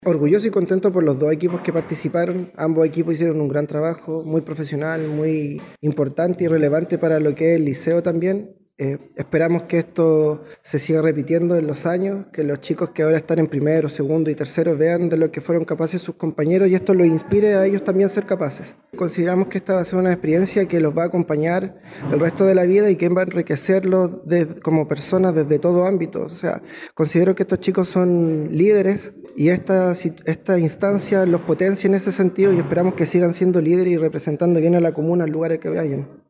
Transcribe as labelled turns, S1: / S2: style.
S1: Orgulloso y contento por los dos equipos que participaron. Ambos equipos hicieron un gran trabajo, muy profesional, muy importante y relevante para lo que es el liceo también. Esperamos que esto se siga repitiendo en los años, que los chicos que ahora están en primero, segundo y tercero vean de lo que fueron capaces sus compañeros y esto los inspire a ellos también a ser capaces. Consideramos que esta va a ser una experiencia que los va a acompañar el resto de la vida y que va a enriquecerlos como personas desde todo ámbito. O sea, considero que estos chicos son líderes y esta instancia los potencia en ese sentido y esperamos que sigan siendo líderes y representando bien a la comuna en lugares que vayan.